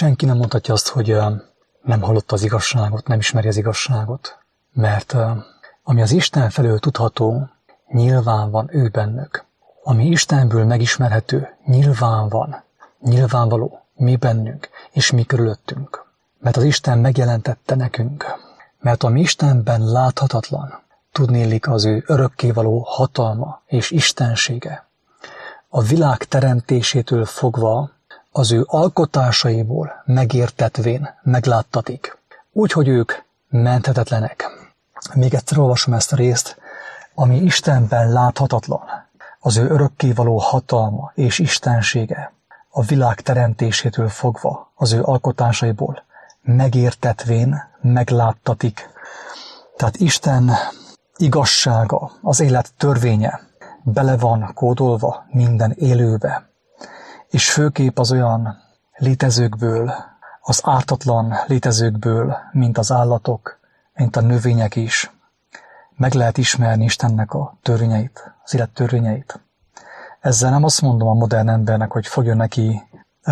senki nem mondhatja azt, hogy nem hallotta az igazságot, nem ismeri az igazságot, mert ami az Isten felől tudható, nyilván van ő bennük. Ami Istenből megismerhető, nyilvánvaló mi bennünk és mi körülöttünk. Mert az Isten megjelentette nekünk. Mert ami Istenben láthatatlan, tudnélik az ő örökkévaló hatalma és istensége. A világ teremtésétől fogva az ő alkotásaiból megértetvén megláttatik. Úgyhogy ők menthetetlenek. Még egyszer olvasom ezt a részt, ami Istenben láthatatlan, az ő örökkévaló hatalma és istensége, a világ teremtésétől fogva az ő alkotásaiból megértetvén megláttatik. Tehát Isten igazsága, az élet törvénye bele van kódolva minden élőbe, és főképp az olyan létezőkből, az ártatlan létezőkből, mint az állatok, mint a növények is, meg lehet ismerni Istennek a törvényeit, az élet törvényeit. Ezzel nem azt mondom a modern embernek, hogy fogjon neki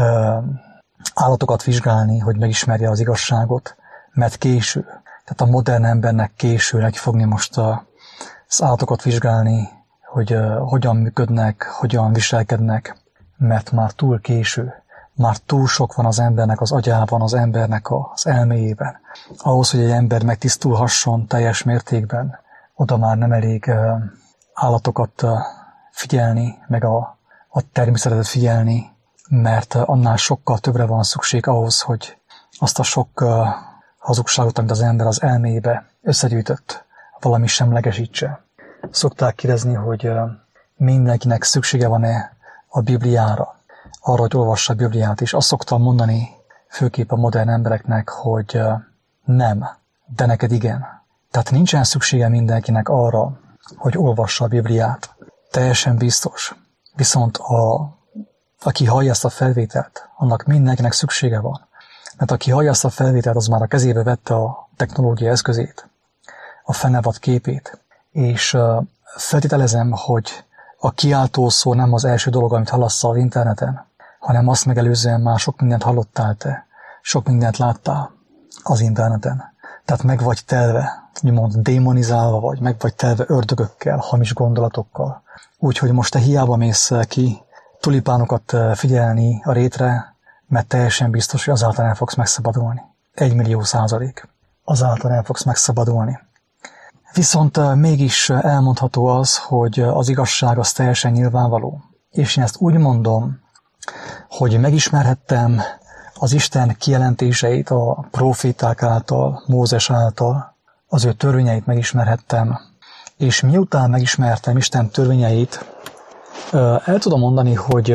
állatokat vizsgálni, hogy megismerje az igazságot, mert késő. Tehát a modern embernek késő neki fogni most az állatokat vizsgálni, hogy hogyan működnek, hogyan viselkednek, mert már túl késő. Már túl sok van az embernek az agyában, az embernek az elméjében. Ahhoz, hogy egy ember megtisztulhasson teljes mértékben, oda már nem elég állatokat figyelni, meg a természetet figyelni, mert annál sokkal többre van szükség ahhoz, hogy azt a sok hazugságot, amit az ember az elmébe összegyűjtött, valami semlegesítse. Szokták kérdezni, hogy mindenkinek szüksége van-e a Bibliára, arra, hogy olvassa a Bibliát, és azt szoktam mondani, főképp a modern embereknek, hogy nem, de neked igen. Tehát nincsen szüksége mindenkinek arra, hogy olvassa a Bibliát. Teljesen biztos. Viszont aki hallja ezt a felvételt, annak mindenkinek szüksége van. Mert aki hallja ezt a felvételt, az már a kezébe vette a technológia eszközét, a fennevad képét, és feltételezem, hogy a kiáltó szó nem az első dolog, amit hallasz az interneten, hanem azt megelőzően már sok mindent hallottál te, sok mindent láttál az interneten. Tehát meg vagy telve, úgymond démonizálva vagy, meg vagy telve ördögökkel, hamis gondolatokkal. Úgyhogy most te hiába mész ki tulipánokat figyelni a rétre, mert teljesen biztos, hogy azáltal el fogsz megszabadulni. 1.000.000%. Azáltal el fogsz megszabadulni. Viszont mégis elmondható az, hogy az igazság az teljesen nyilvánvaló. És én ezt úgy mondom, hogy megismerhettem az Isten kijelentéseit a próféták által, Mózes által, az ő törvényeit megismerhettem, és miután megismertem Isten törvényeit, el tudom mondani,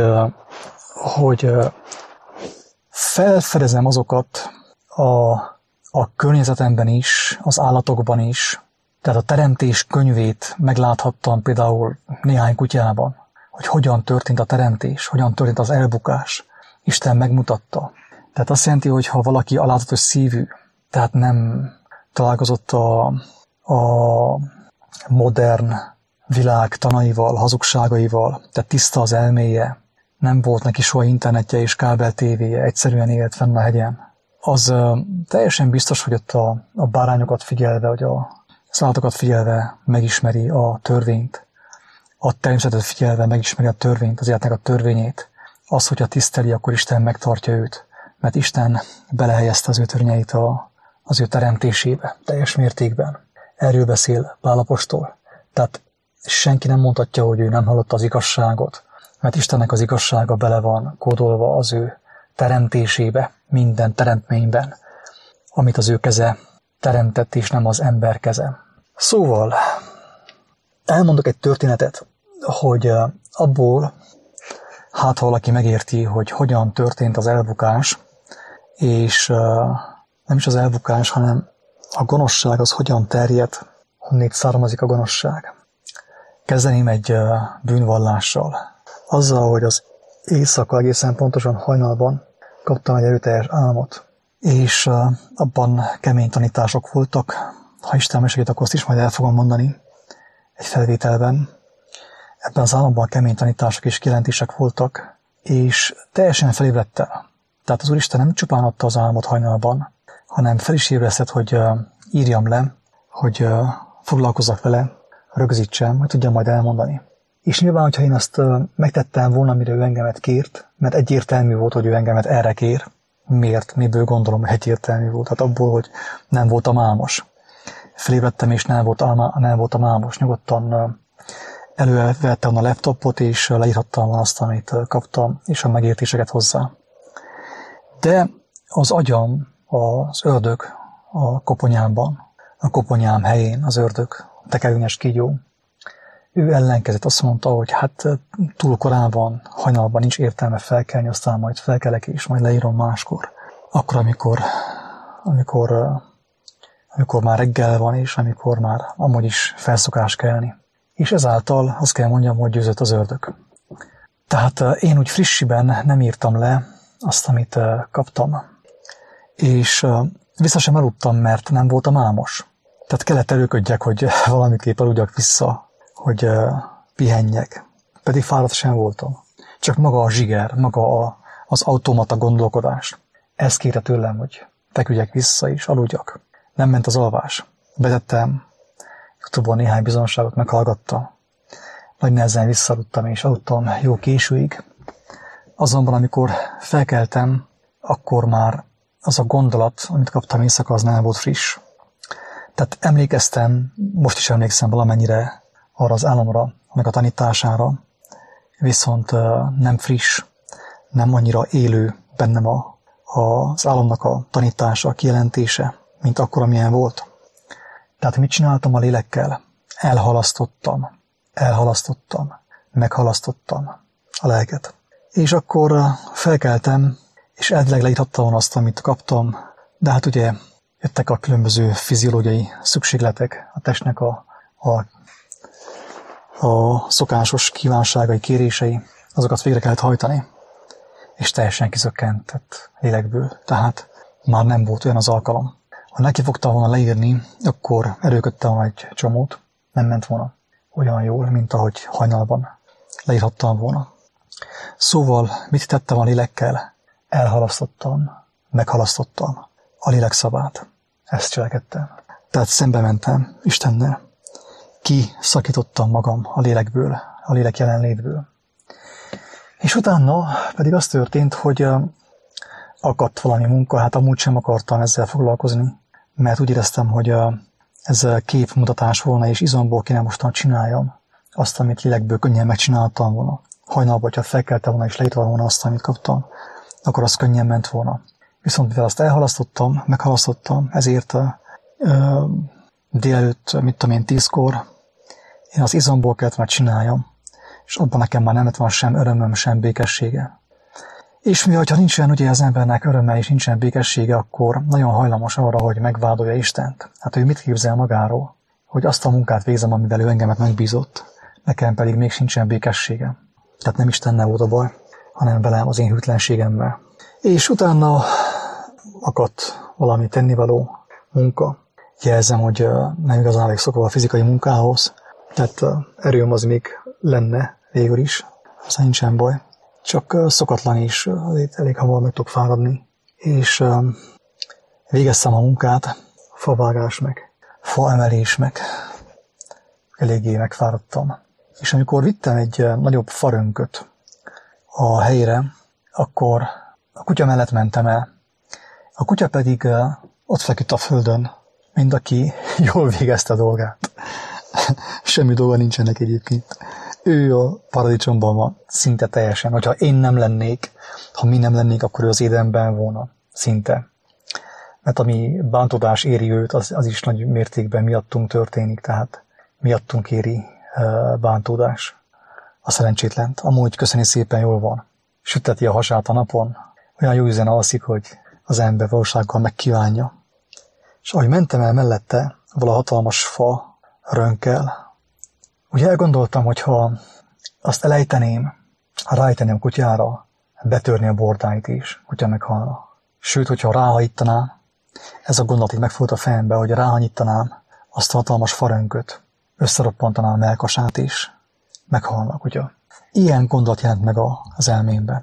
hogy felfedezem azokat a környezetemben is, az állatokban is, tehát a teremtés könyvét megláthattam például néhány kutyában, hogy hogyan történt a teremtés, hogyan történt az elbukás. Isten megmutatta. Tehát azt jelenti, hogy ha valaki alázatos szívű, tehát nem találkozott a modern világ tanaival, hazugságaival, tehát tiszta az elméje, nem volt neki soha internetje és kábel tévéje, egyszerűen élt fenn a hegyen, az teljesen biztos, hogy ott a bárányokat figyelve, vagy az állatokat figyelve megismeri a törvényt, a természetet figyelve megismeri a törvényt, az életnek a törvényét. Az, hogyha tiszteli, akkor Isten megtartja őt, mert Isten belehelyezte az ő törvényeit az ő teremtésébe, teljes mértékben. Erről beszél Pál apostol. Tehát senki nem mondhatja, hogy ő nem hallotta az igazságot, mert Istennek az igazsága bele van kódolva az ő teremtésébe, minden teremtményben, amit az ő keze teremtett, és nem az ember keze. Szóval elmondok egy történetet, hogy abból, hát ha valaki megérti, hogy hogyan történt az elbukás, és nem is az elbukás, hanem a gonoszság az hogyan terjed, honnét származik a gonoszság. Kezdeném egy bűnvallással. Azzal, hogy az éjszaka egészen pontosan hajnalban kaptam egy erőteljes álmot, és abban kemény tanítások voltak. Ha Isten mesegít, akkor azt is majd el fogom mondani egy felvételben. Ebben az államban kemény tanítások és kijelentések voltak, és teljesen felébredtem. Tehát az Úristen nem csupán adta az álmot hajnalban, hanem fel is ébresztett, hogy írjam le, hogy foglalkozzak vele, rögzítsem, hogy tudjam majd elmondani. És nyilván, hogyha én azt megtettem volna, amire ő engemet kért, mert egyértelmű volt, hogy ő engemet erre kér. Miért? Miből gondolom, hogy egyértelmű volt? Hát abból, hogy nem voltam álmos. Felébredtem, és nem voltam álmos. Nyugodtan elővettem a laptopot, és leírhattam azt, amit kaptam, és a megértéseket hozzá. De az agyam, az ördög a koponyámban, a koponyám helyén az ördög, tekerőnyes kígyó, ő ellenkezett, azt mondta, hogy hát túl korán van, hajnalban nincs értelme felkelni, aztán majd felkelek és majd leírom máskor. Akkor, amikor már reggel van, és amikor már amúgy is felszokás kelni. És ezáltal azt kell mondjam, hogy győzött az ördög. Tehát én úgy frissiben nem írtam le azt, amit kaptam. És vissza sem aludtam, mert nem voltam álmos. Tehát kellett erőködjek, hogy valamiképp aludjak vissza, hogy pihenjek. Pedig fáradt sem voltam. Csak maga a zsiger, maga az automata gondolkodás. Ez kérte tőlem, hogy feküdjek vissza és aludjak. Nem ment az alvás. Betettem, YouTube-on néhány bizonságot meghallgattam. Nagy nehezen visszaludtam, és aludtam jó későig. Azonban, amikor felkeltem, akkor már az a gondolat, amit kaptam éjszaka, az nem volt friss. Tehát emlékeztem, most is emlékszem valamennyire arra az álomra, meg a tanítására, viszont nem friss, nem annyira élő bennem az álomnak a tanítása, a kijelentése, mint akkor, amilyen volt. Tehát mit csináltam a lélekkel? Meghalasztottam a lelket. És akkor felkeltem, és elvileg leírhattam azt, amit kaptam, de hát ugye jöttek a különböző fiziológiai szükségletek, a testnek a szokásos kívánságai, kérései, azokat végre kellett hajtani, és teljesen kizökkentett lélekből, tehát már nem volt olyan az alkalom. Ha neki fogtam volna leírni, akkor erőködtem volna egy csomót, nem ment volna olyan jól, mint ahogy hajnalban leírhattam volna. Szóval mit tettem a lélekkel? Meghalasztottam a lélek szavát. Ezt cselekedtem. Tehát szembe mentem Istennel. Kiszakítottam magam a lélekből, a lélek jelenlétből. És utána pedig az történt, hogy akadt valami munka, hát amúgy sem akartam ezzel foglalkozni, mert úgy éreztem, hogy ez képmutatás volna, és izomból kéne mostan csináljam azt, amit lélekből könnyen megcsináltam volna. Hajnalban, hogyha felkeltem volna és leírtam volna azt, amit kaptam, akkor az könnyen ment volna. Viszont mivel azt meghalasztottam, ezért délelőtt, 10-kor én az izomból kellett már csináljam, és abban nekem már nem lett volna sem örömöm, sem békessége. És mivel, ha nincsen ugye az embernek öröme és nincsen békessége, akkor nagyon hajlamos arra, hogy megvádolja Istent. Hát ő mit képzel magáról, hogy azt a munkát végzem, amivel ő engemet megbízott, nekem pedig még sincsen békessége. Tehát nem Istennel volt a baj, hanem velem, az én hűtlenségemmel. És utána akadt valami tennivaló munka. Jelzem, hogy nem igazán vagyok szokva a fizikai munkához, tehát erőm az még lenne végül is, aztán nincsen baj. Csak szokatlan is, elég hamar meg tudok fáradni. És végeztem a munkát, favágás meg, faemelés meg, eléggé megfáradtam. És amikor vittem egy nagyobb farönköt a helyre, akkor a kutya mellett mentem el. A kutya pedig ott feküdt a földön, mint aki jól végezte a dolgát. Semmi dolga nincsenek egyébként. Ő a paradicsomban van, szinte teljesen. Hogyha én nem lennék, ha mi nem lennék, akkor ő az édenben volna. Szinte. Mert ami bántódás éri őt, az is nagy mértékben miattunk történik, tehát miattunk éri bántódás. A szerencsétlent. Amúgy köszöni szépen jól van. Süteti a hasát a napon. Olyan jó üzen alszik, hogy az ember valósággal megkívánja. És ahogy mentem el mellette, vala hatalmas fa rönkkel, ugye elgondoltam, hogy ha azt elejteném, rájteném a kutyára, betörni a bordáit is, kutya meghalna. Sőt, hogyha ráhajítanám, ez a gondolat így megfordult a fejembe, hogy ráhanyítanám azt a hatalmas farönköt, összeroppantanám a melkasát is, meghalna a kutya. Ilyen gondolat jelent meg az elmémben.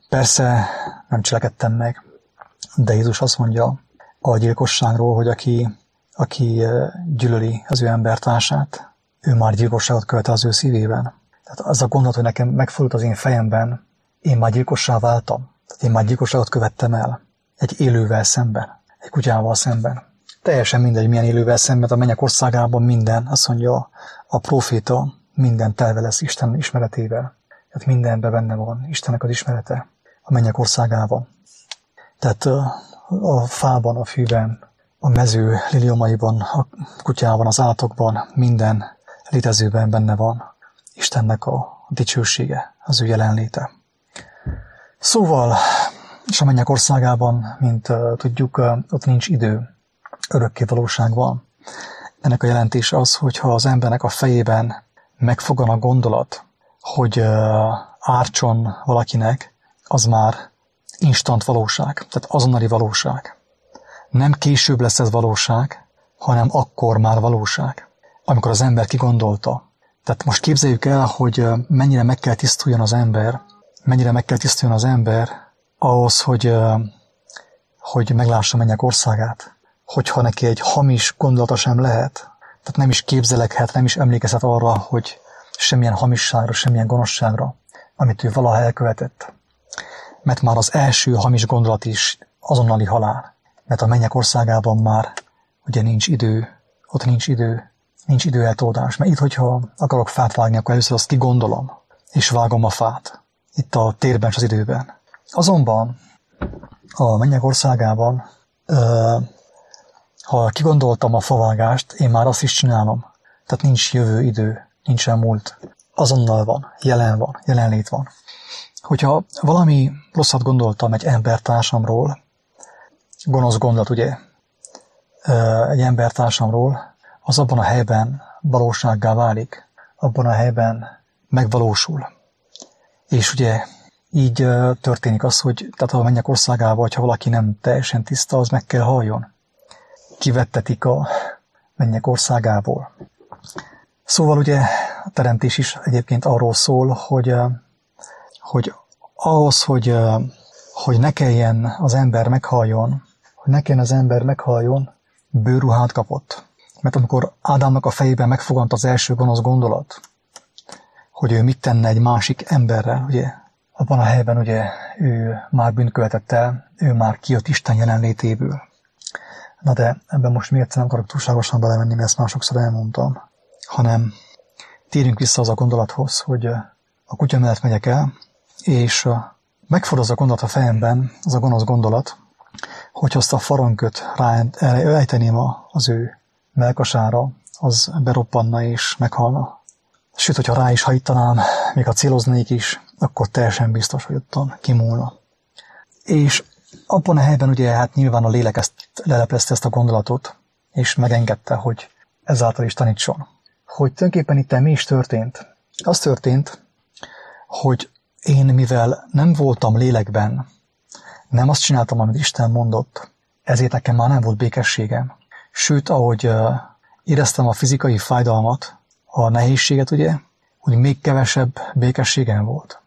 Persze nem cselekedtem meg, de Jézus azt mondja a gyilkosságról, hogy aki gyűlöli az ő embertársát, ő már gyilkosságot követel az ő szívében. Tehát az a gondolat, hogy nekem megfordult az én fejemben, én már gyilkossá váltam. Tehát én már gyilkosságot követtem el. Egy élővel szemben, egy kutyával szemben. Teljesen mindegy, milyen élővel szemben, a mennyek országában minden, azt mondja a próféta, minden telve lesz Isten ismeretével. Tehát mindenben benne van Istennek az ismerete a mennyek országában. Tehát a fában, a fűben, a mező liliomaiban, a kutyában, az állatokban, minden létezőben benne van Istennek a dicsősége, az ő jelenléte. Szóval, és a mennyek országában, mint tudjuk, ott nincs idő, örökké valóság van. Ennek a jelentése az, hogyha az embernek a fejében megfogan a gondolat, hogy ártson valakinek, az már instant valóság, tehát azonnali valóság. Nem később lesz ez valóság, hanem akkor már valóság, amikor az ember kigondolta. Tehát most képzeljük el, hogy mennyire meg kell tisztuljon az ember, ahhoz, hogy meglássa mennyek országát. Hogyha neki egy hamis gondolata sem lehet, tehát nem is képzelekhet, nem is emlékezhet arra, hogy semmilyen hamisságra, semmilyen gonoszságra, amit ő valaha elkövetett. Mert már az első hamis gondolat is azonnali halál. Mert a mennyek országában már ugye nincs idő, ott nincs idő eltoldás. Mert itt, hogyha akarok fát vágni, akkor először azt kigondolom, és vágom a fát. Itt a térben és az időben. Azonban a mennyek országában, ha kigondoltam a favágást, én már azt is csinálom. Tehát nincs jövő idő, nincsen múlt. Azonnal van, jelenlét van. Hogyha valami rosszat gondoltam egy embertársamról, gonosz gondolat, ugye, egy embertársamról, az abban a helyben valósággá válik, abban a helyben megvalósul. És ugye így történik az, hogy tehát a mennyek országában, ha valaki nem teljesen tiszta, az meg kell halljon. Kivettetik a mennyek országából. Szóval ugye a teremtés is egyébként arról szól, hogy ahhoz, hogy ne kelljen az ember meghalljon, bőrruhát kapott. Mert amikor Ádámnak a fejében megfogant az első gonosz gondolat, hogy ő mit tenne egy másik emberrel, ugye, abban a helyben ugye ő már bűnt követett el, ő már kijött Isten jelenlétéből. Na de ebben most még egyszer nem akarok túlságosan belemenni, mert ezt már sokszor elmondtam, hanem térjünk vissza az a gondolathoz, hogy a kutya mellett megyek el, és megfordul az a gondolat a fejemben, az a gonosz gondolat, hogy azt a farönköt ráejteném az ő mellkasára, az beroppanna és meghalna. Sőt, hogyha rá is hajtanám, még ha céloznék is, akkor teljesen biztos, hogy ottan kimúlna. És abban a helyben ugye hát nyilván a lélek ezt leleplezte ezt a gondolatot, és megengedte, hogy ezáltal is tanítson. Hogy tulajdonképpen itt mi is történt? Az történt, hogy én, mivel nem voltam lélekben, nem azt csináltam, amit Isten mondott, ezért nekem már nem volt békességem. Sőt, ahogy éreztem a fizikai fájdalmat, a nehézséget, ugye, úgy még kevesebb békességem volt.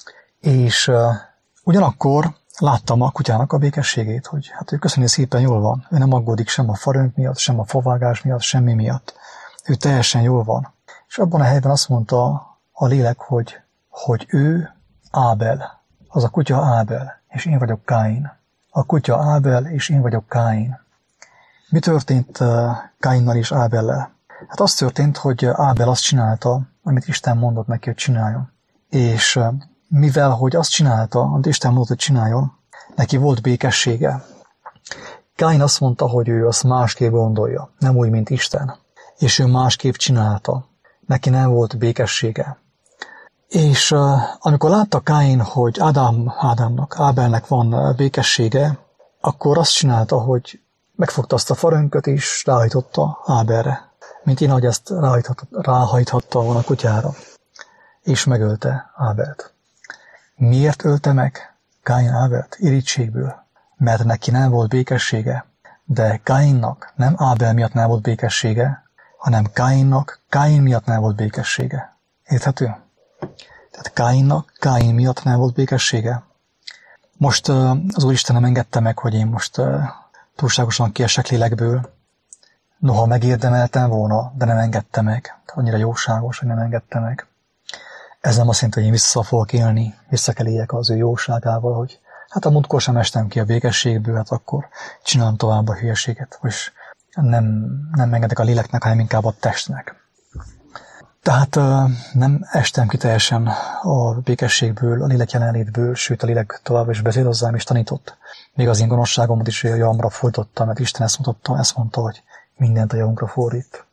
És ugyanakkor láttam a kutyának a békességét, hogy hát ő köszönjük szépen jól van. Ő nem aggódik sem a farönk miatt, sem a favágás miatt, semmi miatt. Ő teljesen jól van. És abban a helyben azt mondta a lélek, hogy ő Ábel, az a kutya Ábel, és én vagyok Káin. A kutya Ábel, és én vagyok Káin. Mi történt Káinnal és Ábellel? Hát az történt, hogy Ábel azt csinálta, amit Isten mondott neki, hogy csináljon. És mivel, hogy azt csinálta, amit Isten mondott, hogy csináljon, neki volt békessége. Káin azt mondta, hogy ő azt másképp gondolja, nem úgy, mint Isten. És ő másképp csinálta. Neki nem volt békessége. És amikor látta Káin, hogy Ábelnek van békessége, akkor azt csinálta, hogy megfogta azt a farönköt és ráhajtotta Ábelre, mint én, ahogy ezt ráhajthatta volna a kutyára, és megölte Ábelt. Miért ölte meg Káin Ábelt? Irítségből. Mert neki nem volt békessége, de Káinnak nem Ábel miatt nem volt békessége, hanem Káinnak Káin miatt nem volt békessége. Érthető? Tehát Káinnak Káin miatt nem volt békessége. Most az Úristen nem engedte meg, hogy én most túlságosan kiesek lélekből. Noha megérdemeltem volna, de nem engedte meg. Annyira jóságos, hogy nem engedte meg. Ez nem azt jelenti, hogy én vissza fogok élni, vissza kell éljek az ő jóságával, hogy hát a múltkor sem estem ki a békességből, hát akkor csinálom tovább a hülyeséget, és nem engedek a léleknek, hanem inkább a testnek. Tehát nem estem ki teljesen a békességből, a lélek jelenlétből, sőt a lélek tovább is beszélt hozzám és tanított. Még az én gonoszságomat is a javamra fordította, mert Isten ezt mondta, hogy mindent a javunkra fordít.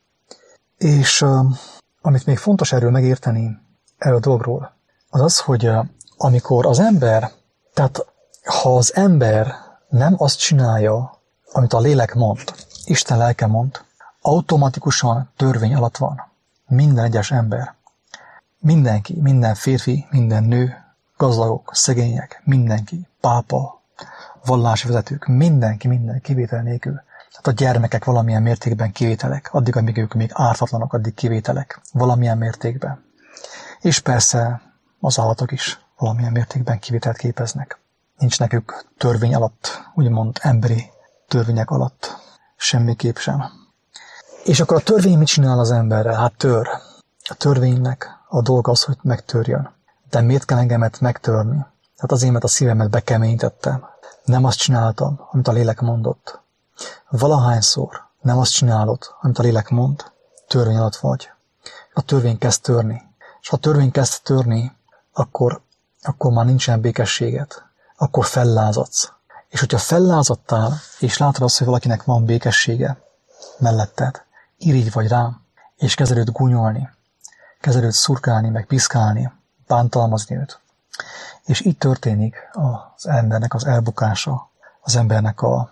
És amit még fontos erről megérteni, erről a dologról, az az, hogy amikor az ember, tehát ha az ember nem azt csinálja, amit a lélek mond, Isten lelke mond, automatikusan törvény alatt van. Minden egyes ember. Mindenki, minden férfi, minden nő, gazdagok, szegények, mindenki, pápa, vallási vezetők, mindenki kivétel nélkül. Tehát a gyermekek valamilyen mértékben kivételek, addig, amíg ők még ártatlanok, addig kivételek, valamilyen mértékben. És persze az állatok is valamilyen mértékben kivételt képeznek. Nincs nekük törvény alatt, úgymond emberi törvények alatt, semmiképp sem. És akkor a törvény mit csinál az emberrel? Hát tör. A törvénynek a dolga az, hogy megtörjön. De miért kell engemet megtörni? Hát azért, mert a szívemet bekeményítettem. Nem azt csináltam, amit a lélek mondott. Valahányszor nem azt csinálod, amit a lélek mond, törvény alatt vagy. A törvény kezd törni. És ha a törvény kezd törni, akkor már nincsen békességed. Akkor fellázadsz. És hogyha fellázadtál, és látod azt, hogy valakinek van békessége melletted, irigy vagy rám, és kezded őt gúnyolni, kezded őt szurkálni, meg piszkálni, bántalmazni őt. És így történik az embernek az elbukása, az embernek a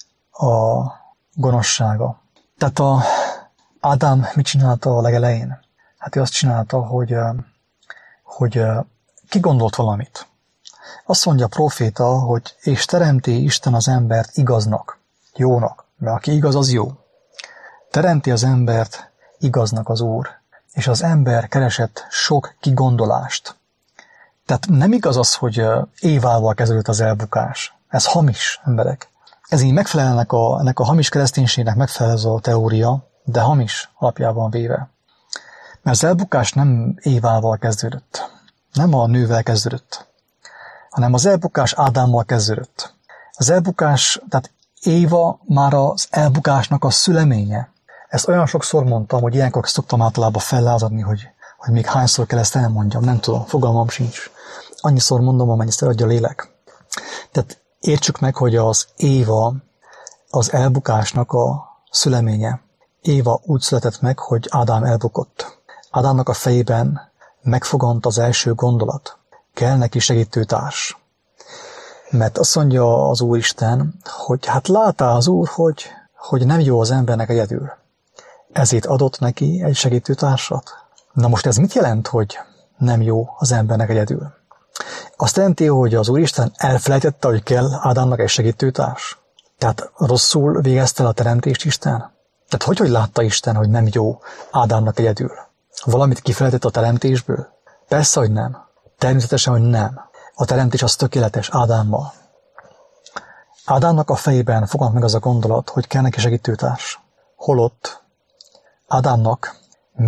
gonoszsága. Tehát Ádám mit csinálta a legelején? Hát ő azt csinálta, hogy kigondolt valamit. Azt mondja a próféta, hogy és teremti Isten az embert igaznak, jónak, mert aki igaz, az jó. Teremti az embert igaznak az Úr, és az ember keresett sok kigondolást. Tehát nem igaz az, hogy Évával kezdődött az elbukás. Ez hamis, emberek. Ez így megfelel ennek a hamis kereszténységnek megfelel ez a teória, de hamis alapjában véve. Mert az elbukás nem Évával kezdődött, nem a nővel kezdődött, hanem az elbukás Ádámmal kezdődött. Az elbukás, tehát Éva már az elbukásnak a szüleménye. Ezt olyan sokszor mondtam, hogy ilyenkor szoktam általában fellázadni, hogy még hányszor kell ezt elmondjam, nem tudom, fogalmam sincs. Annyiszor mondom, amennyit adja a lélek. Tehát értsük meg, hogy az Éva az elbukásnak a szüleménye. Éva úgy született meg, hogy Ádám elbukott. Ádámnak a fejében megfogant az első gondolat. Kell neki segítőtárs. Mert azt mondja az Úristen, hogy hát látta az Úr, hogy nem jó az embernek egyedül. Ezért adott neki egy segítőtársat. Na most ez mit jelent, hogy nem jó az embernek egyedül? Azt jelenti, hogy az Úristen elfelejtette, hogy kell Ádámnak egy segítőtárs. Tehát rosszul végezte el a teremtést Isten? Tehát hogy látta Isten, hogy nem jó Ádámnak egyedül? Valamit kifelejtett a teremtésből? Persze, hogy nem. Természetesen, hogy nem. A teremtés az tökéletes Ádámmal. Ádámnak a fejében fogant meg az a gondolat, hogy kell neki segítőtárs. Holott Ádámnak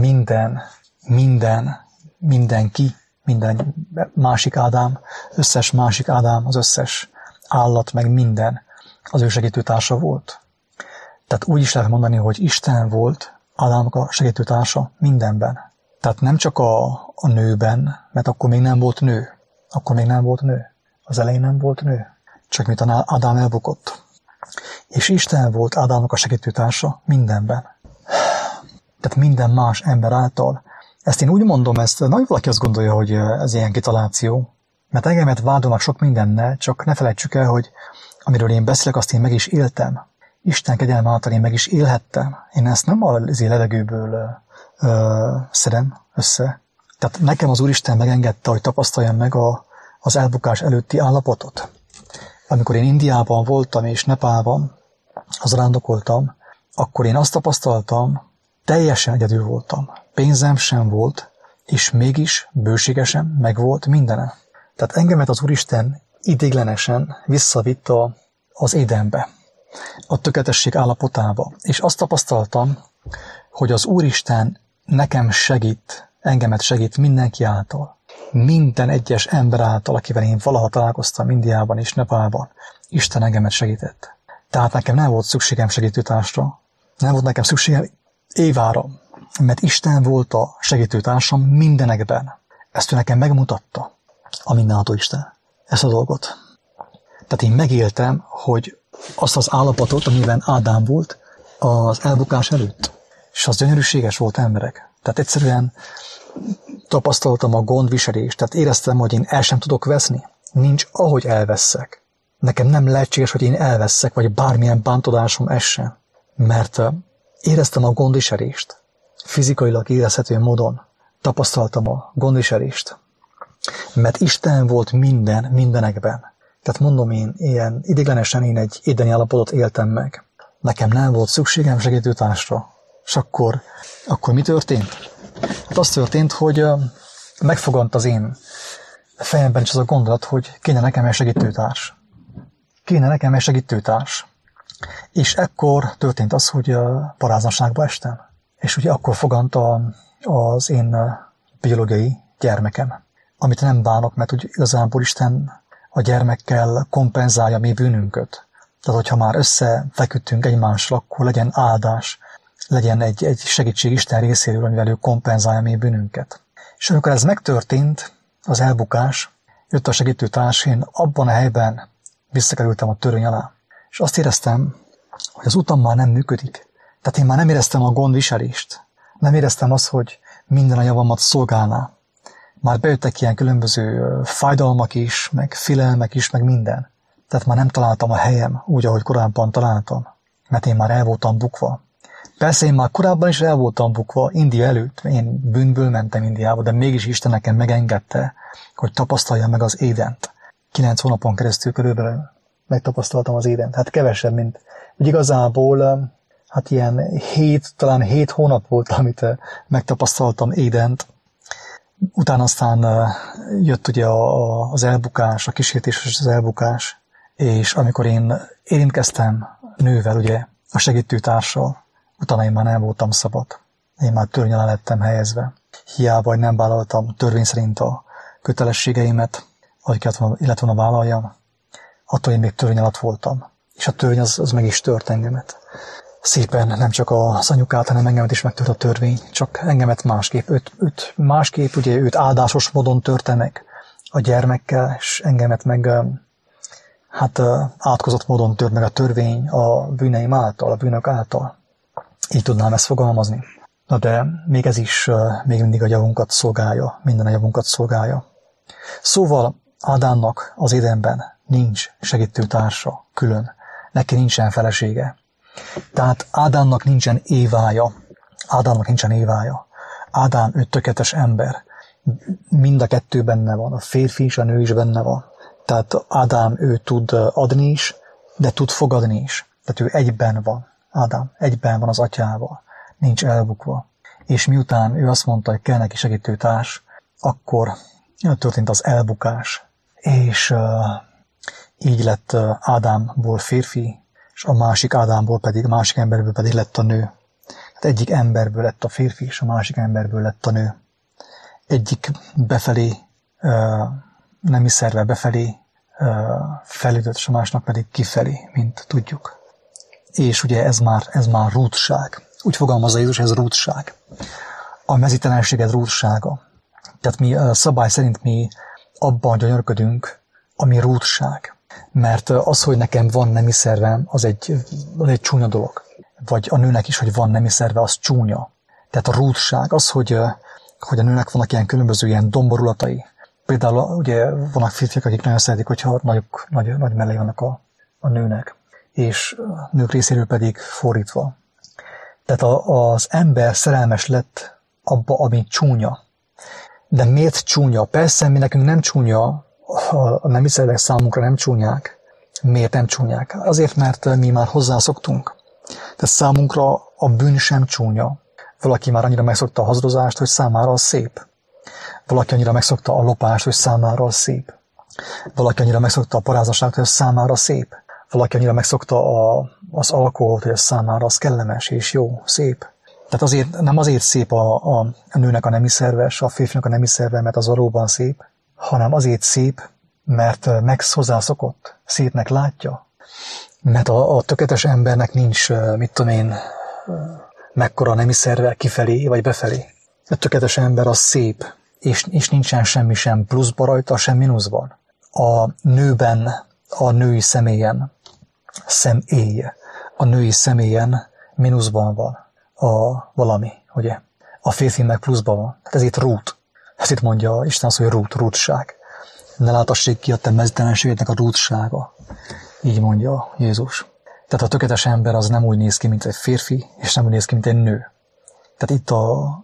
mindenki, minden másik Ádám, összes másik Ádám, az összes állat, meg minden az ő segítőtársa volt. Tehát úgy is lehet mondani, hogy Isten volt Ádámnak a segítőtársa mindenben. Tehát nem csak a nőben, mert akkor még nem volt nő. Az elején nem volt nő. Csak miután Ádám elbukott. És Isten volt Ádámnak a segítőtársa mindenben. Tehát minden más ember által. Ezt én úgy mondom, nagyon valaki azt gondolja, hogy ez ilyen kitaláció. Mert engemet vádolnak sok mindennel, csak ne felejtsük el, hogy amiről én beszélek, azt én meg is éltem. Isten kegyelme által én meg is élhettem. Én ezt nem a levegőből szedem össze. Tehát nekem az Úristen megengedte, hogy tapasztaljam meg az elbukás előtti állapotot. Amikor én Indiában voltam és Nepálban, rándokoltam, akkor én azt tapasztaltam, teljesen egyedül voltam. Pénzem sem volt, és mégis bőségesen megvolt mindenem. Tehát engemet az Úristen idéglenesen visszavitt az Édenbe, a tökéletesség állapotába. És azt tapasztaltam, hogy az Úristen nekem segít, engemet segít mindenki által. Minden egyes ember által, akivel én valaha találkoztam Indiában és Nepálban, Isten engemet segített. Tehát nekem nem volt szükségem segítőtársra, nem volt nekem szükségem Évára, mert Isten volt a segítőtársam mindenekben. Ezt ő nekem megmutatta, a mindenható Isten, ezt a dolgot. Tehát én megéltem, hogy azt az állapotot, amiben Ádám volt az elbukás előtt. És az gyönyörűséges volt, emberek. Tehát egyszerűen tapasztaltam a gondviselést, tehát éreztem, hogy én el sem tudok veszni. Nincs, ahogy elvesszek. Nekem nem lehetséges, hogy én elveszek, vagy bármilyen bántodásom essen. Mert éreztem a gondviselést. Fizikailag érezhető módon tapasztaltam a gondviselést. Mert Isten volt mindenekben. Tehát mondom, én ilyen idéglenesen én egy édeni állapotot éltem meg. Nekem nem volt szükségem segítőtársra. És akkor mi történt? Hát az történt, hogy megfogant az én fejemben is az a gondolat, hogy kéne nekem egy segítőtárs. Kéne nekem egy segítőtárs. És ekkor történt az, hogy paráznaságba estem. És ugye akkor fogant az én biológiai gyermekem. Amit nem bánok, mert úgy igazából Isten a gyermekkel kompenzálja mi bűnünket. Tehát, hogyha már összefeküdtünk egymással, akkor legyen áldás, legyen egy segítség Isten részéről, amivel ő kompenzálja mi bűnünket. És amikor ez megtörtént, az elbukás, jött a segítőtárs, én abban a helyben visszakerültem a törvény alá. És azt éreztem, hogy az utam már nem működik. Tehát én már nem éreztem a gondviselést. Nem éreztem azt, hogy minden a javamat szolgálná. Már bejöttek ilyen különböző fájdalmak is, meg félelmek is, meg minden. Tehát már nem találtam a helyem úgy, ahogy korábban találtam. Mert én már el voltam bukva. Persze én már korábban is el voltam bukva, India előtt. Én bűnből mentem Indiába, de mégis Isten nekem megengedte, hogy tapasztaljam meg az Édent. 9 hónapon keresztül körülbelül megtapasztaltam az Édent. Hát kevesebb, mint hogy igazából hát ilyen 7 hónap volt, amit megtapasztaltam Édent. Utána aztán jött ugye az elbukás, a kísértés és az elbukás, és amikor én érintkeztem nővel, ugye a segítőtársal, utána én már nem voltam szabad. Én már törvény alá lettem helyezve. Hiába, hogy nem vállaltam törvény szerint a kötelességeimet, amiket illetve volna vállaljam, attól én még törvény alatt voltam. És a törvény az meg is tört engemet. Szépen nem csak az anyukát, hanem engemet is megtört a törvény, csak engemet másképp. Őt másképp, ugye őt áldásos módon törte meg a gyermekkel, és engemet meg átkozott módon tört meg a törvény a bűneim által, a bűnök által. Így tudnám ezt fogalmazni. Na de még ez is még mindig a javunkat szolgálja, minden a javunkat szolgálja. Szóval Ádámnak az Édenben nincs segítőtársa külön, neki nincsen felesége. Tehát Ádámnak nincsen Évája. Ádám, ő tökéletes ember. Mind a kettő benne van, a férfi és a nő is benne van. Tehát Ádám, ő tud adni is, de tud fogadni is. Tehát ő egyben van. Ádám egyben van az atyával. Nincs elbukva. És miután ő azt mondta, hogy kell neki segítőtárs, akkor történt az elbukás. És így lett Ádámból férfi, és a másik Ádámból pedig, a másik emberből pedig lett a nő. Hát egyik emberből lett a férfi, és a másik emberből lett a nő. Egyik befelé, nemi szerve befelé fejlődött, és a másnak pedig kifelé, mint tudjuk. És ugye ez már rúdság. Úgy fogalmazza Jézus, ez rúdság. A mezítelenség ez rúdsága. Tehát mi szabály szerint mi abban gyönyörködünk, ami rúdság. Mert az, hogy nekem van nemi szervem, az egy csúnya dolog. Vagy a nőnek is, hogy van nemi szerve, az csúnya. Tehát a rúdság, az, hogy a nőnek vannak ilyen különböző ilyen domborulatai. Például ugye vannak férfiak, akik nagyon szeretik, hogyha nagy mellei vannak a nőnek. És a nők részéről pedig fordítva. Tehát az ember szerelmes lett abba, ami csúnya. De miért csúnya? Persze, mi nekünk nem csúnya, a nemi szervek számunkra nem csúnyák. Miért nem csúnyák? Azért, mert mi már hozzászoktunk. Tehát számunkra a bűn sem csúnya. Valaki már annyira megszokta a hazudozást, hogy számára az szép. Valaki annyira megszokta a lopást, hogy számára az szép. Valaki annyira megszokta a paráznaságot, hogy ez számára szép. Valaki annyira megszokta az alkoholt, hogy ez számára az kellemes és jó, szép. Tehát nem azért szép a nőnek a nemi szerve, a férfinak a nemi szerve, mert az valóban szép, hanem azért szép, mert hozzászokott, szépnek látja. Mert a tökéletes embernek nincs, mekkora nemi szerve kifelé vagy befelé. A tökéletes ember az szép, és nincsen semmi sem pluszban rajta, sem mínuszban. A nőben, a női személyen, a női személyen mínuszban van valami, ugye? A férfi meg pluszban van. Tehát ezért rút. Ezért mondja Isten azt, hogy rútság. Ne látassék ki a te meztelenségednek a rútsága. Így mondja Jézus. Tehát a tökéletes ember az nem úgy néz ki, mint egy férfi, és nem úgy néz ki, mint egy nő. Tehát itt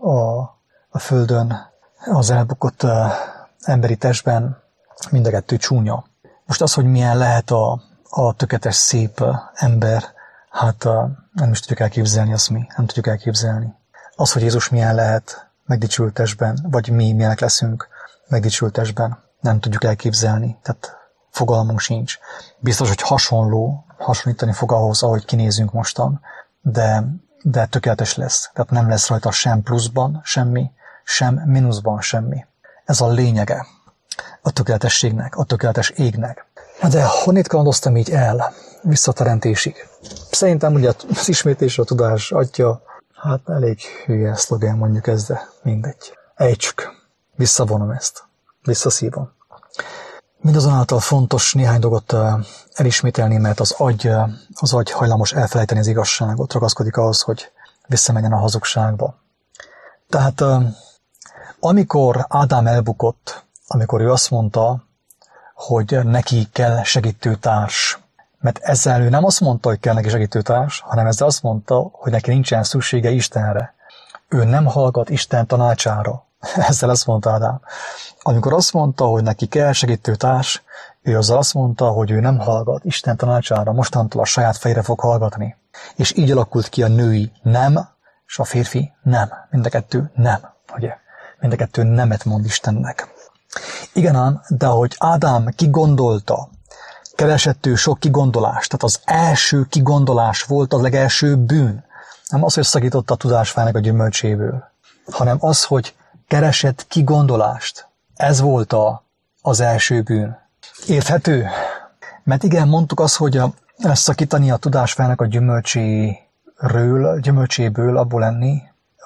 a földön, az elbukott emberi testben mind a kettő csúnya. Most az, hogy milyen lehet a tökéletes szép ember, hát nem is tudjuk elképzelni azt mi, nem tudjuk elképzelni. Az, hogy Jézus milyen lehet megdicsült testben, vagy mi milyenek leszünk megdicsült testben, nem tudjuk elképzelni, tehát fogalmunk sincs. Biztos, hogy hasonlítani fog ahhoz, ahogy kinézünk mostan, de tökéletes lesz. Tehát nem lesz rajta sem pluszban semmi, sem mínuszban semmi. Ez a lényege a tökéletességnek, a tökéletes égnek. De honnét kalandoztam így el visszateremtésig? Szerintem ugye az ismétlésre a tudás atya, hát elég hülye szlogán mondjuk ez, de mindegy. Ejtsük. Visszavonom ezt. Visszaszívom. Mindazonáltal fontos néhány dolgot elismételni, mert az agy hajlamos elfelejteni az igazságot, ragaszkodik ahhoz, hogy visszamenjen a hazugságba. Tehát amikor Ádám elbukott, amikor ő azt mondta, hogy neki kell segítőtárs, mert ezzel ő nem azt mondta, hogy kell neki segítőtárs, hanem ezzel azt mondta, hogy neki nincsen szüksége Istenre. Ő nem hallgat Isten tanácsára. Ezzel azt mondta Ádám. Amikor azt mondta, hogy neki kell segítőtárs, ő azzal azt mondta, hogy ő nem hallgat Isten tanácsára, mostantól a saját fejre fog hallgatni. És így alakult ki a női nem, és a férfi nem. Mind a kettő nem, ugye? Mind a kettő nemet mond Istennek. Igen ám, de hogy Ádám kigondolta, keresett ő sok kigondolást, tehát az első kigondolás volt a legelső bűn. Nem az, hogy szakította a tudásfának a gyümölcséből, hanem az, hogy keresett kigondolást. Ez volt az első bűn. Érthető? Mert igen, mondtuk azt, hogy szakítani a tudásfának a gyümölcséből abból lenni,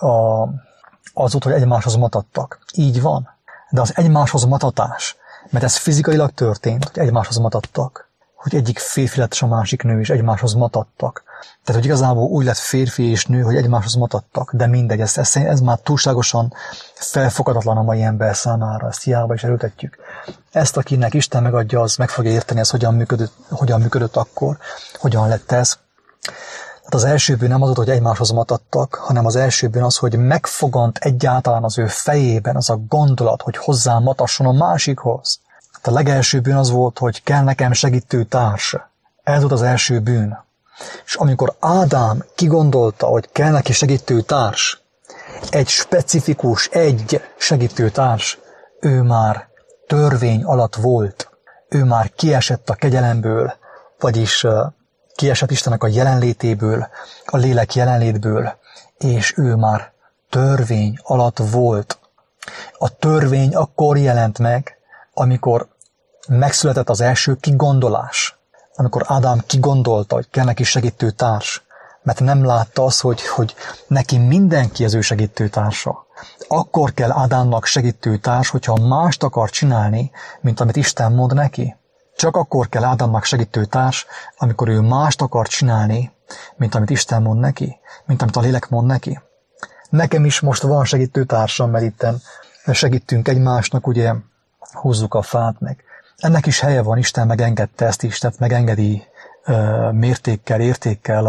az volt, hogy egymáshoz matattak. Így van. De az egymáshoz matatás, mert ez fizikailag történt, hogy egymáshoz matattak, hogy egyik férfi lett és a másik nő is egymáshoz matattak. Tehát, hogy igazából úgy lett férfi és nő, hogy egymáshoz matattak, de mindegy, ez már túlságosan felfoghatatlan a mai ember számára, ezt hiába is erőltetjük. Ezt, akinek Isten megadja, az meg fogja érteni, ez hogyan működött akkor, hogyan lett ez. Tehát az első bűn nem az volt, hogy egymáshoz matattak, hanem az első bűn az, hogy megfogant egyáltalán az ő fejében az a gondolat, hogy hozzá matasson a másikhoz. Tehát a legelső bűn az volt, hogy kell nekem segítő társ. Ez volt az első bűn. És amikor Ádám kigondolta, hogy kell neki segítő társ, egy specifikus, egy segítő társ, ő már törvény alatt volt. Ő már kiesett a kegyelemből, vagyis kiesett Istennek a jelenlétéből, a lélek jelenlétből, és ő már törvény alatt volt. A törvény akkor jelent meg, amikor megszületett az első kigondolás, amikor Ádám kigondolta, hogy kell neki segítő társ, mert nem látta azt, hogy neki mindenki az ő segítő társa. Akkor kell Ádámnak segítő társ, hogyha mást akar csinálni, mint amit Isten mond neki. Csak akkor kell Ádámnak segítő társ, amikor ő mást akar csinálni, mint amit Isten mond neki, mint amit a lélek mond neki. Nekem is most van segítő társam, mert itten segítünk egymásnak, ugye húzzuk a fát meg. Ennek is helye van, Isten megengedte ezt is, tehát megengedi mértékkel, értékkel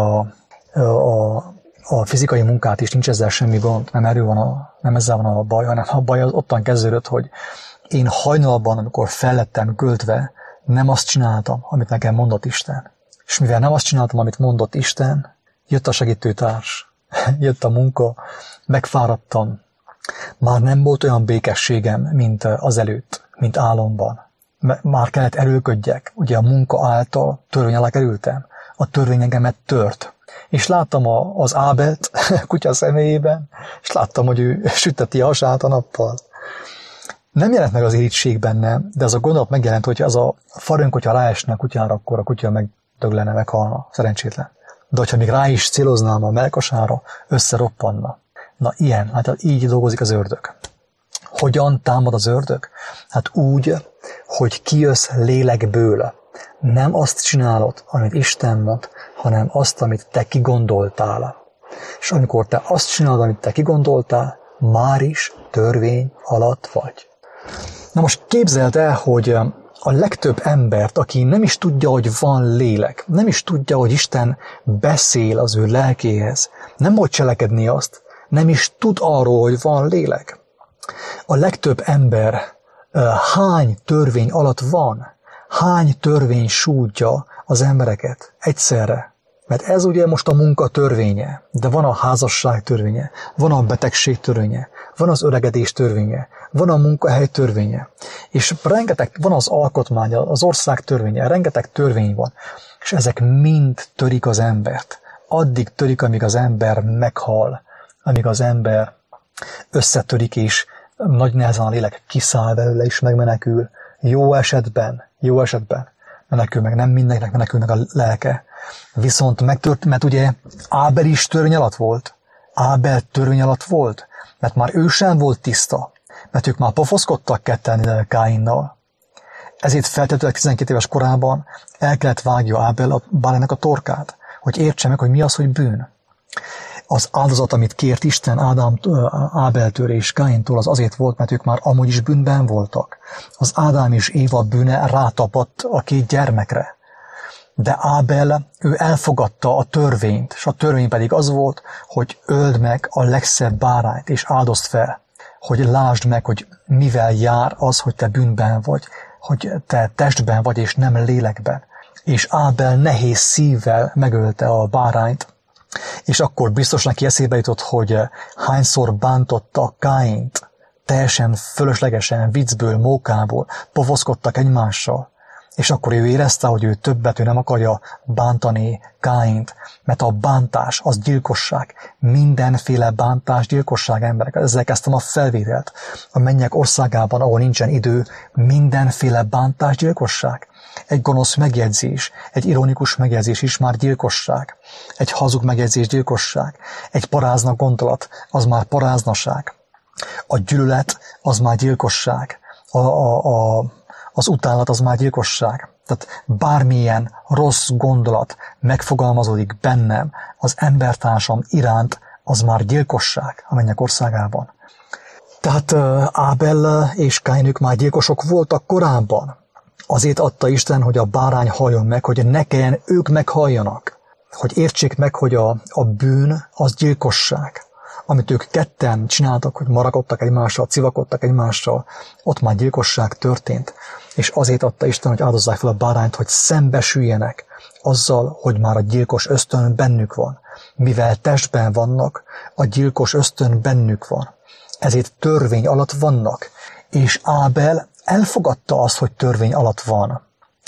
a fizikai munkát is, nincs ezzel semmi gond, nem ezzel van a baj, hanem a baj az ottan kezdődött, hogy én hajnalban, amikor fellettem göltve, nem azt csináltam, amit nekem mondott Isten. És mivel nem azt csináltam, amit mondott Isten, jött a segítőtárs, jött a munka, megfáradtam. Már nem volt olyan békességem, mint azelőtt, mint álomban. már kellett erőlködjek, ugye a munka által törvény alá kerültem, a törvény engemet tört. És láttam az Ábelt kutya személyében, és láttam, hogy ő süteti a hasát a nappal. Nem jelent meg az irítség benne, de az a gondolat megjelent, hogy az a farönk, hogyha ráesne a kutyára, akkor a kutya megdöglene, meghalna, szerencsétlen. De hogyha még rá is céloznám a melkasára, összeroppanna. Na ilyen, hát így dolgozik az ördög. Hogyan támad az ördög? Hát úgy, hogy kijössz lélekből. Nem azt csinálod, amit Isten mond, hanem azt, amit te kigondoltál. És amikor te azt csinálod, amit te kigondoltál, már is törvény alatt vagy. Na most képzeld el, hogy a legtöbb embert, aki nem is tudja, hogy van lélek, nem is tudja, hogy Isten beszél az ő lelkéhez, nem tud cselekedni azt, nem is tud arról, hogy van lélek. A legtöbb ember hány törvény alatt van, hány törvény sújtja az embereket egyszerre. Mert ez ugye most a munka törvénye, de van a házasság törvénye, van a betegség törvénye, van az öregedés törvénye, van a munkahely törvénye, és rengeteg, van az alkotmány, az ország törvénye, rengeteg törvény van, és ezek mind törik az embert. Addig törik, amíg az ember meghal, amíg az ember összetörik, és nagy nehezen a lélek kiszáll belőle, és megmenekül. Jó esetben menekül meg, nem mindenkinek menekülnek a lelke. Viszont megtört, mert ugye Ábel is törvény alatt volt. Ábel törvény alatt volt, mert már ő sem volt tiszta, mert ők már pofoszkodtak ketten Káinnal. Ezért feltétlenül 12 éves korában el kellett vágja Ábel a báránynak a torkát, hogy értse meg, hogy mi az, hogy bűn. Az áldozat, amit kért Isten Ábeltől és Káintól, az azért volt, mert ők már amúgy is bűnben voltak. Az Ádám és Éva bűne rátapadt a két gyermekre. De Ábel, ő elfogadta a törvényt, és a törvény pedig az volt, hogy öld meg a legszebb bárányt, és áldozd fel, hogy lásd meg, hogy mivel jár az, hogy te bűnben vagy, hogy te testben vagy, és nem lélekben. És Ábel nehéz szívvel megölte a bárányt, és akkor biztos neki eszébe jutott, hogy hányszor bántotta Káint, teljesen fölöslegesen, viccből, mókából, pofoszkodtak egymással. És akkor ő érezte, hogy ő többet ő nem akarja bántani Káint, mert a bántás az gyilkosság. Mindenféle bántás gyilkosság, emberek. Ezzel kezdtem a felvételt. A mennyek országában, ahol nincsen idő, mindenféle bántás gyilkosság. Egy gonosz megjegyzés, egy ironikus megjegyzés is már gyilkosság. Egy hazug megjegyzés gyilkosság. Egy parázna gondolat, az már paráznaság. A gyűlölet, az már gyilkosság. Az utálat az már gyilkosság. Tehát bármilyen rossz gondolat megfogalmazódik bennem az embertársam iránt, az már gyilkosság a mennyek országában. Tehát Ábel és Káin, ők már gyilkosok voltak korábban. Azért adta Isten, hogy a bárány halljon meg, hogy ne kelljen ők meghalljanak. Hogy értsék meg, hogy a bűn az gyilkosság. Amit ők ketten csináltak, hogy marakodtak egymással, civakodtak egymással, ott már gyilkosság történt. És azért adta Isten, hogy áldozzák fel a bárányt, hogy szembesüljenek azzal, hogy már a gyilkos ösztön bennük van. Mivel testben vannak, a gyilkos ösztön bennük van. Ezért törvény alatt vannak. És Ábel elfogadta azt, hogy törvény alatt van.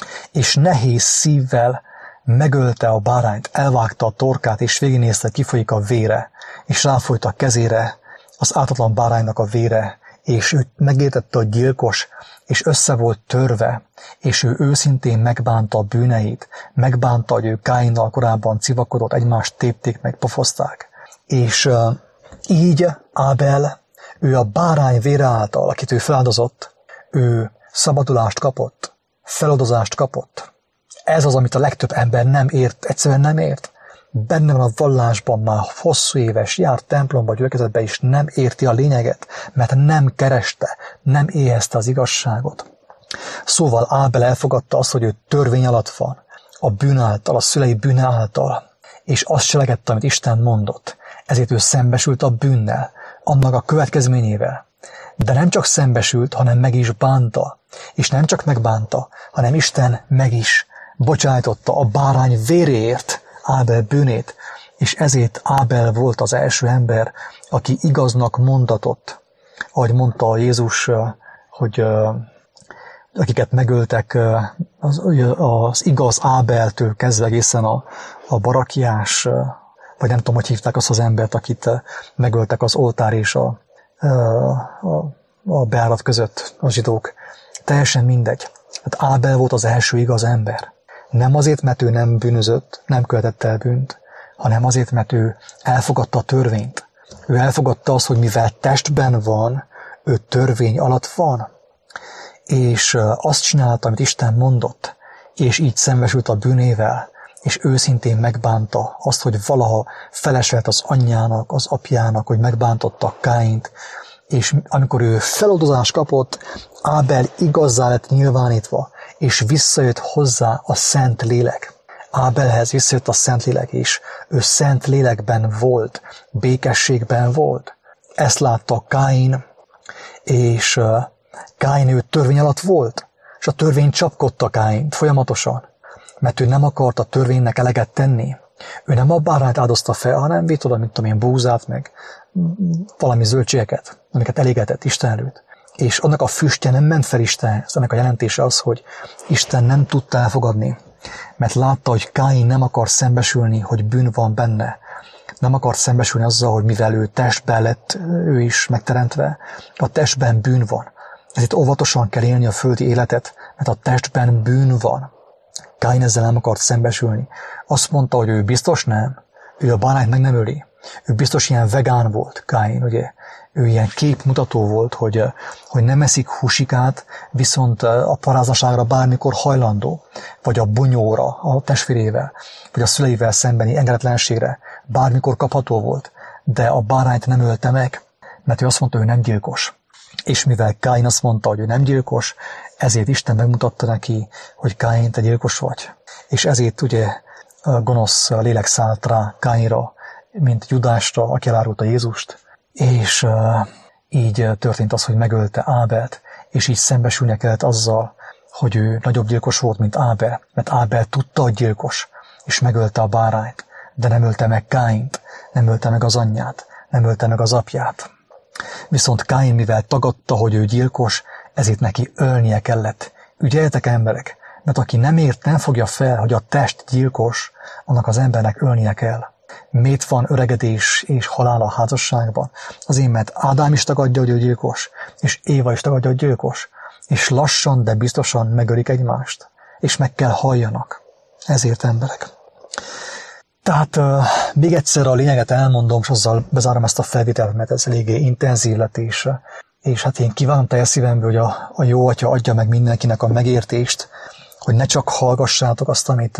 És nehéz szívvel megölte a bárányt, elvágta a torkát, és végignézte, kifolyik a vére, és ráfolyt a kezére az ártatlan báránynak a vére, és ő megértette a gyilkos, és össze volt törve, és ő őszintén megbánta a bűneit, megbánta, hogy ő Káinnal korábban civakodott, egymást tépték, meg pofozták. És így Ábel, ő a bárány vére által, akit ő feláldozott, ő szabadulást kapott, feloldozást kapott. Ez az, amit a legtöbb ember nem ért, egyszerűen nem ért. Benne van a vallásban, már hosszú éves, járt templomba, gyülekezetbe is, nem érti a lényeget, mert nem kereste, nem éhezte az igazságot. Szóval Ábel elfogadta azt, hogy ő törvény alatt van, a bűn által, a szülei bűne által, és azt cselekedte, amit Isten mondott. Ezért ő szembesült a bűnnel, annak a következményével. De nem csak szembesült, hanem meg is bánta. És nem csak megbánta, hanem Isten meg is bocsájtotta a bárány véréért Ábel bűnét, és ezért Ábel volt az első ember, aki igaznak mondatott. Ahogy mondta Jézus, hogy akiket megöltek az igaz Ábeltől kezdve egészen a Barakiás, vagy nem tudom, hogy hívták azt az embert, akit megöltek az oltár és a bejárat között a zsidók. Teljesen mindegy. Hát Ábel volt az első igaz ember. Nem azért, mert ő nem bűnözött, nem követett el bűnt, hanem azért, mert ő elfogadta a törvényt. Ő elfogadta azt, hogy mivel testben van, ő törvény alatt van. És azt csinálta, amit Isten mondott, és így szembesült a bűnével, és őszintén megbánta azt, hogy valaha feleselt az anyjának, az apjának, hogy megbántotta Káint, és amikor ő feloldozást kapott, Ábel igazzá lett nyilvánítva, és visszajött hozzá a Szent Lélek. Ábelhez visszajött a Szent Lélek is. Ő Szent Lélekben volt, békességben volt. Ezt látta Káin, és Káin ő törvény alatt volt, és a törvény csapkodta Káint folyamatosan, mert ő nem akart a törvénynek eleget tenni. Ő nem a bárányt áldozta fel, hanem vitt oda, mint tudom én, búzát, meg valami zöldségeket, amiket elégetett Isten előtt. És annak a füstje nem ment fel Istenhez. Ennek a jelentése az, hogy Isten nem tudta elfogadni, mert látta, hogy Káin nem akar szembesülni, hogy bűn van benne. Nem akar szembesülni azzal, hogy mivel ő testben lett, ő is megteremtve, a testben bűn van. Ezért óvatosan kell élni a földi életet, mert a testben bűn van. Káin ezzel nem akart szembesülni. Azt mondta, hogy ő biztos nem, ő a bárányt meg nem öli. Ő biztos ilyen vegán volt, Káin, ugye? Ő ilyen képmutató volt, hogy nem eszik húsikát, viszont a paráznaságra bármikor hajlandó, vagy a bunyóra, a testvérével, vagy a szüleivel szembeni engedetlenségre bármikor kapható volt, de a bárányt nem ölte meg, mert ő azt mondta, hogy ő nem gyilkos. És mivel Káin azt mondta, hogy ő nem gyilkos, ezért Isten megmutatta neki, hogy Káin, te gyilkos vagy. És ezért ugye gonosz lélek szállt rá Káinra, mint Judásra, aki elárulta Jézust, és így történt az, hogy megölte Ábelt, és így szembesülnie kellett azzal, hogy ő nagyobb gyilkos volt, mint Ábel, mert Ábel tudta, hogy gyilkos, és megölte a bárányt, de nem ölte meg Káint, nem ölte meg az anyját, nem ölte meg az apját. Viszont Káin, mivel tagadta, hogy ő gyilkos, ezért neki ölnie kellett. Ügyeljetek, emberek, mert aki nem fogja fel, hogy a test gyilkos, annak az embernek ölnie kell. Miért van öregedés és halál a házasságban? Azért, mert Ádám is tagadja, hogy ő gyilkos, és Éva is tagadja, hogy gyilkos, és lassan, de biztosan megölik egymást, és meg kell halljanak. Ezért, emberek. Tehát még egyszer a lényeget elmondom, és azzal bezárom ezt a felvételt, mert ez eléggé intenzív lett, és hát én kívánom teljes szívemből, hogy a jó Atya adja meg mindenkinek a megértést, hogy ne csak hallgassátok azt, amit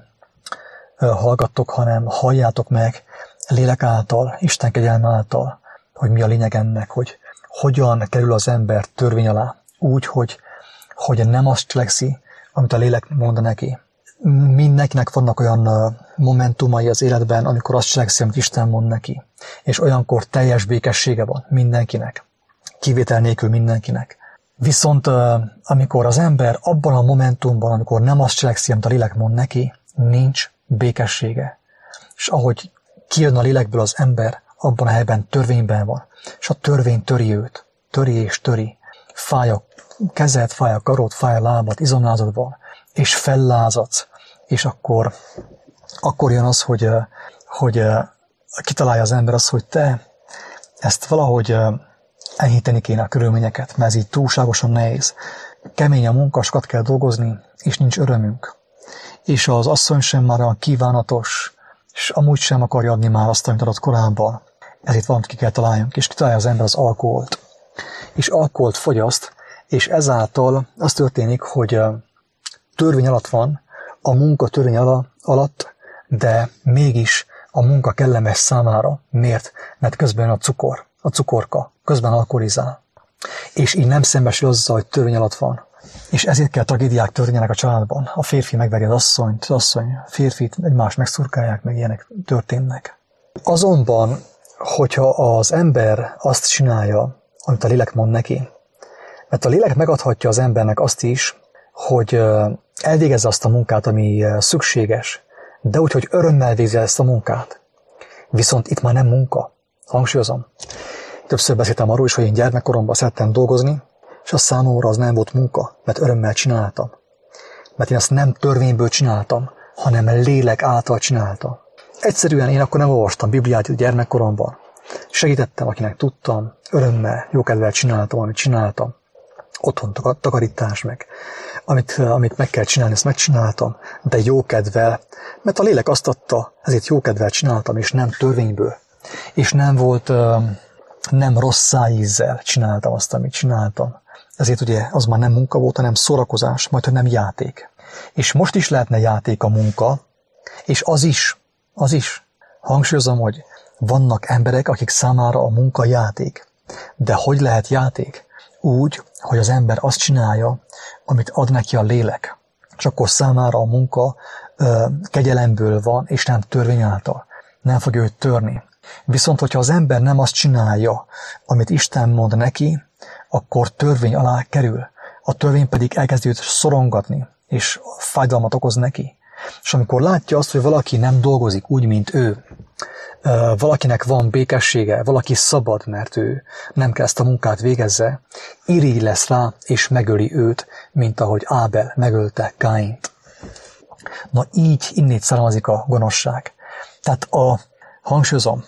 hallgattok, hanem halljátok meg lélek által, Isten kegyelme által, hogy mi a lényeg ennek, hogy hogyan kerül az ember törvény alá, úgy, hogy nem azt cselekszi, amit a lélek mond neki. Mindenkinek vannak olyan momentumai az életben, amikor azt cselekszi, amit Isten mond neki. És olyankor teljes békessége van mindenkinek. Kivétel nélkül mindenkinek. Viszont amikor az ember abban a momentumban, amikor nem azt cselekszi, amit a lélek mond neki, nincs békessége. És ahogy kijön a lélekből az ember, abban a helyben törvényben van. És a törvény töri őt. Töri és töri. Fáj a kezed, fáj a karod, fáj a lábad, izomlázad van. És fellázadsz. És akkor jön az, hogy kitalálja az ember azt, hogy te ezt valahogy enyhíteni kéne a körülményeket, mert ez így túlságosan nehéz. Kemény a munka, sokat kell dolgozni, és nincs örömünk. És az asszony sem már olyan kívánatos, és amúgy sem akarja adni már azt, amit adott korábban. Ezért valamit ki kell találjunk, és kitalálja az ember az alkoholt. És alkoholt fogyaszt, és ezáltal az történik, hogy törvény alatt van, a munka törvény alatt, de mégis a munka kellemes számára. Miért? Mert közben a cukorka, közben alkoholizál. És így nem szembesül azzal, hogy törvény alatt van. És ezért kell tragédiák történjenek a családban. A férfi megveri az asszonyt, az asszony férfit, egymást megszurkálják, meg ilyenek történnek. Azonban, hogyha az ember azt csinálja, amit a lélek mond neki, mert a lélek megadhatja az embernek azt is, hogy elvégezze azt a munkát, ami szükséges, de úgy, hogy örömmel végezze ezt a munkát. Viszont itt már nem munka. Hangsúlyozom. Többször beszéltem arról is, hogy én gyermekkoromban szerettem dolgozni, és a számomra az nem volt munka, mert örömmel csináltam. Mert én azt nem törvényből csináltam, hanem lélek által csináltam. Egyszerűen én akkor nem olvastam Bibliát gyermekkoromban. Segítettem, akinek tudtam, örömmel, jókedvel csináltam, amit csináltam. Otthon takarítás meg. Amit meg kell csinálni, ezt megcsináltam, de jókedvel, mert a lélek azt adta, ezért jókedvel csináltam, és nem törvényből. És nem volt, nem rossz szájízzel csináltam azt, amit csináltam. Ezért ugye az már nem munka volt, hanem szórakozás, majd hogy nem játék. És most is lehetne játék a munka, és az is. Hangsúlyozom, hogy vannak emberek, akik számára a munka játék. De hogy lehet játék? Úgy, hogy az ember azt csinálja, amit ad neki a lélek. És akkor számára a munka kegyelemből van, és nem törvény által. Nem fog őt törni. Viszont, hogyha az ember nem azt csinálja, amit Isten mond neki, akkor törvény alá kerül. A törvény pedig elkezdi őt szorongatni, és fájdalmat okoz neki. És amikor látja azt, hogy valaki nem dolgozik úgy, mint ő, valakinek van békessége, valaki szabad, mert ő nem kell ezt a munkát végezze, irigy lesz rá, és megöli őt, mint ahogy Ábel megölte Káint. Na így innét származik a gonoszság. Tehát hangsúlyozom,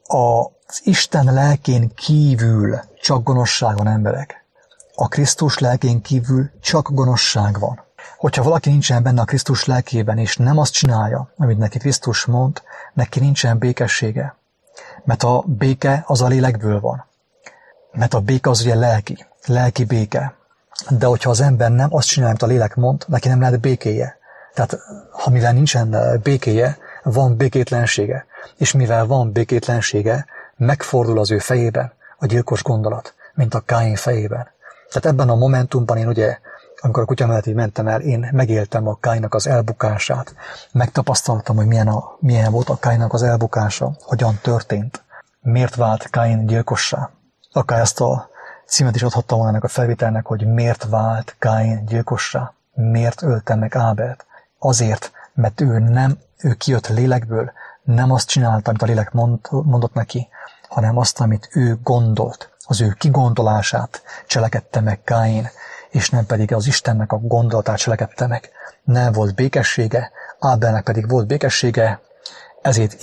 az Isten lelkén kívül csak gonoszság van, emberek. A Krisztus lelkén kívül csak gonoszság van. Hogyha valaki nincsen benne a Krisztus lelkében, és nem azt csinálja, amit neki Krisztus mond, neki nincsen békessége. Mert a béke az a lélekből van. Mert a béke az ugye lelki béke. De hogyha az ember nem azt csinálja, amit a lélek mond, neki nem lehet békéje. Tehát, ha mivel nincsen békéje, van békétlensége. És mivel van békétlensége, megfordul az ő fejében a gyilkos gondolat, mint a Káin fejében. Tehát ebben a momentumban én ugye, amikor a kutya mellett így mentem el, én megéltem a Káinnak az elbukását. Megtapasztaltam, hogy milyen volt a Káinnak az elbukása, hogyan történt. Miért vált Káin gyilkossá? Akár ezt a címet is adhattam volna ennek a felvételnek, hogy miért vált Káin gyilkossá? Miért ölte meg Ábelt? Azért, mert ő kijött lélekből, nem azt csinálta, amit a lélek mondott neki, hanem azt, amit ő gondolt. Az ő kigondolását cselekedte meg Káin, és nem pedig az Istennek a gondolatát cselekedte meg. Nem volt békessége, Ábelnek pedig volt békessége, ezért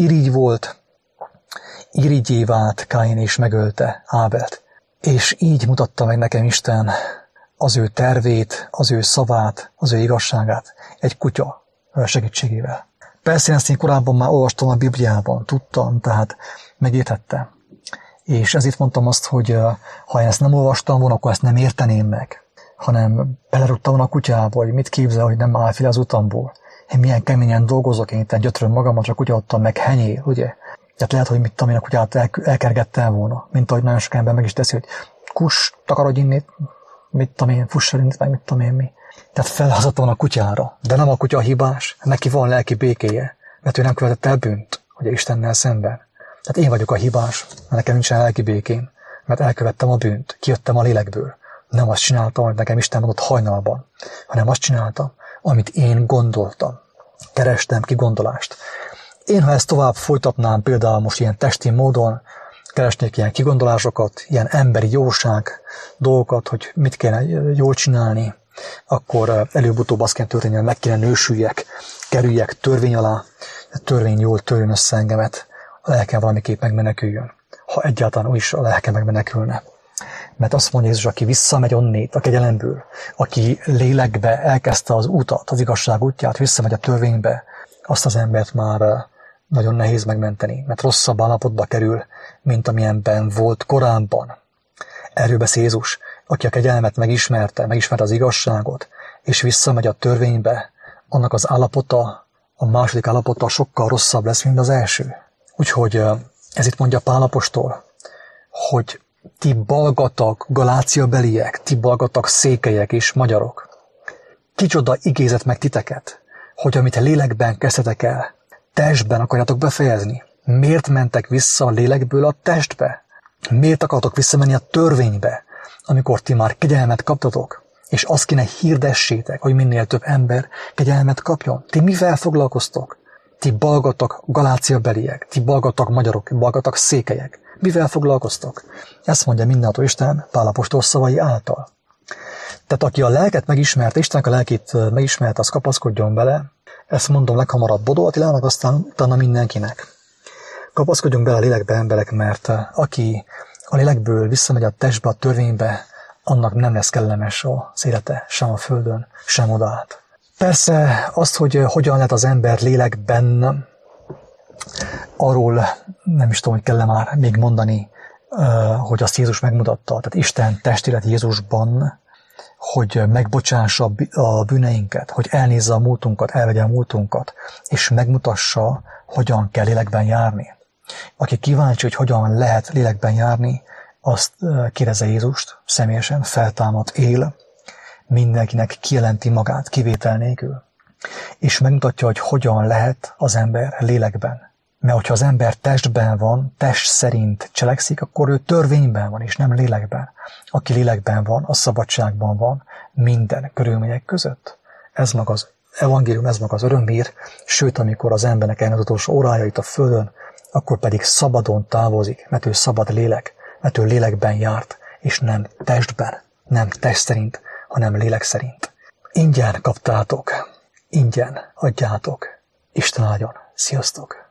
irigyé vált Káin, és megölte Ábelt. És így mutatta meg nekem Isten az ő tervét, az ő szavát, az ő igazságát egy kutya segítségével. Persze ezt én korábban már olvastam a Bibliában, tudtam, tehát megértettem. És ezért mondtam azt, hogy ha én ezt nem olvastam volna, akkor ezt nem érteném meg, hanem belerúgtam volna a kutyába, hogy mit képzel, hogy nem áll fel az utamból. Én milyen keményen dolgozok, én itt gyötröm magamat, csak kutya ottan meg henyél, ugye? Tehát lehet, hogy mit tudom én, a kutyát elkergettem volna, mint ahogy nagyon sok ember meg is teszi, hogy kus, takarodj innét, mit tudom én, fuss el innét, meg mit tudom én mi. Tehát felhazattam a kutyára, de nem a kutya a hibás, neki van lelki békéje, mert ő nem követett el bűnt, ugye Istennel szemben. Tehát én vagyok a hibás, mert nekem nincsen lelki békém, mert elkövettem a bűnt, kijöttem a lélekből. Nem azt csináltam, amit nekem Isten mondott hajnalban, hanem azt csináltam, amit én gondoltam. Kerestem kigondolást. Én, ha ezt tovább folytatnám, például most ilyen testi módon, keresnék ilyen kigondolásokat, ilyen emberi jóság dolgokat, hogy mit kéne jól csinálni, akkor előbb-utóbb azt kell történni, hogy meg kéne nősüljek, kerüljek törvény alá, a törvény jól törjön össze engemet, a lelkem valamiképp megmeneküljön. Ha egyáltalán úgy is a lelkem megmenekülne. Mert azt mondja Jézus, aki visszamegy onnét a kegyelemből, aki lélekbe elkezdte az utat, az igazság útját, visszamegy a törvénybe, azt az embert már nagyon nehéz megmenteni, mert rosszabb állapotba kerül, mint amilyenben volt korábban. Erről beszél Jézus, aki a kegyelmet megismerte az igazságot, és visszamegy a törvénybe, annak az állapota, a második állapota sokkal rosszabb lesz, mint az első. Úgyhogy ez itt mondja Pál apostol, hogy ti balgatag galáciabeliek, ti balgatag székelyek és magyarok. Kicsoda igézet meg titeket, hogy amit a lélekben kezdtetek el, testben akarjátok befejezni. Miért mentek vissza a lélekből a testbe? Miért akartok visszamenni a törvénybe, amikor ti már kegyelmet kaptatok? És azt kéne hirdessétek, hogy minél több ember kegyelmet kapjon. Ti mivel foglalkoztok? Ti balgatag galáciabeliek, ti balgatag magyarok, balgatag székelyek. Mivel foglalkoztok? Ezt mondja mindenható Isten Pál apostol szavai által. Tehát aki a lelket megismerte, Istennek a lelkét megismerte, az kapaszkodjon bele. Ezt mondom leghamarabb Bodó Attilának, aztán utána mindenkinek. Kapaszkodjunk bele a lélekbe, emberek, mert aki a lélekből visszamegy a testbe, a törvénybe, annak nem lesz kellemes az élete, sem a földön, sem odát. Persze azt, hogy hogyan lehet az ember lélekben, arról nem is tudom, hogy kell már még mondani, hogy azt Jézus megmutatta. Tehát Isten testélet Jézusban, hogy megbocsássa a bűneinket, hogy elnézze a múltunkat, elvegye a múltunkat, és megmutassa, hogyan kell lélekben járni. Aki kíváncsi, hogy hogyan lehet lélekben járni, azt kérdezze Jézust, személyesen feltámad, él, mindenkinek kijelenti magát, kivétel nélkül, és megmutatja, hogy hogyan lehet az ember lélekben. Mert hogyha az ember testben van, test szerint cselekszik, akkor ő törvényben van, és nem lélekben. Aki lélekben van, a szabadságban van minden körülmények között. Ez maga az evangélium, ez maga az örömhír, sőt, amikor az embernek eljön az utolsó órája itt a földön, akkor pedig szabadon távozik, mert ő szabad lélek, mert ő lélekben járt, és nem testben, nem test szerint, hanem lélek szerint. Ingyen kaptátok, ingyen adjátok. Isten áldjon. Sziasztok!